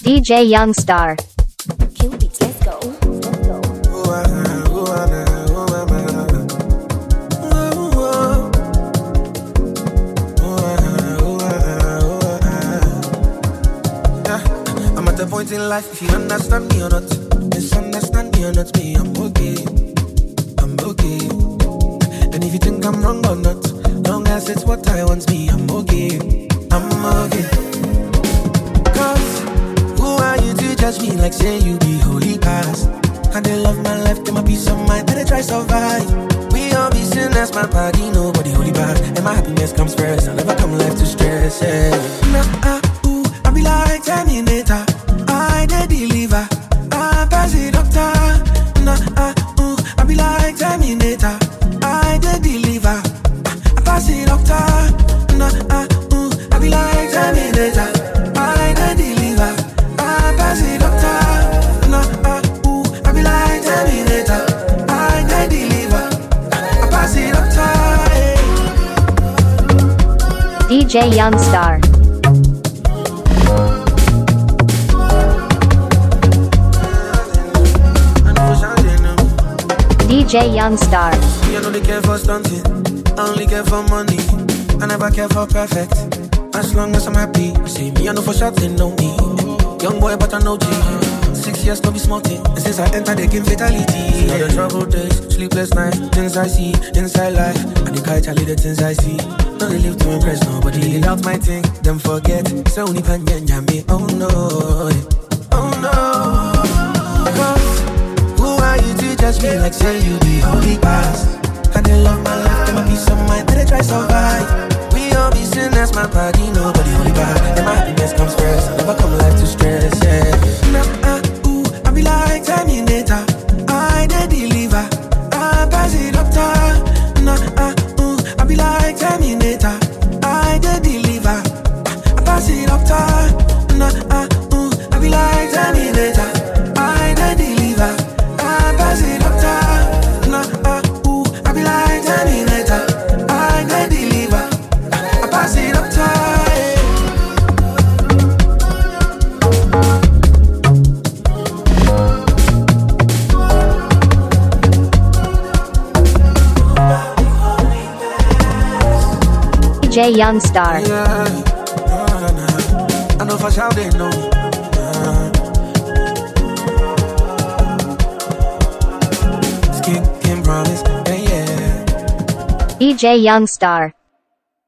DJ Youngstar. Kill beats, let's go. I'm at the point in life, if you understand me or not, misunderstand me or not, me, I'm okay. I'm okay. And if you think I'm wrong or not, long as it's what I want, me, I'm okay. I'm okay. Cause who are you to judge me like say you be holy past? And they love my life, give my peace of mind, better try survive. We all be sinners, my party, nobody holy bad. And my happiness comes first, I never come life to stress, yeah. I be like Terminator, I dey deliver, I pass the doctor. I be like Terminator, I dey deliver, I pass the doctor. I be like Terminator, I dey deliver, I pass the doctor. I be like Terminator, I dey deliver, I pass the doctor. DJ Youngstar. DJ Youngstar. Me, I don't care for stunting, I only care for money. I never care for perfect, as long as I'm happy. See me, I know for sure they know me. Young boy, but I know G. 6 years, no be smoking. And since I entered the game, fatality. All the trouble days, sleepless nights, things I see, inside life. And the kite, Charlie, the things I see. No, they live to impress nobody. They love my thing, them forget. So, only pan me, oh no. Oh no. Who are you to judge me like say you be holy past? And they love my life, give my peace of mind, better try survive. We all be sinners, my party, nobody holy bad. And my happiness comes first, I never come life to stress, yeah. I be like Terminator, I dey deliver, I pass the doctor. I be like Terminator, I dey deliver, I pass the doctor. I be like Terminator, I dey deliver, I pass the doctor. I be like Terminator, I dey deliver, I pass the doctor. DJ Youngstar. Yeah. I know for sure they know. Skin promise, yeah. DJ Youngstar.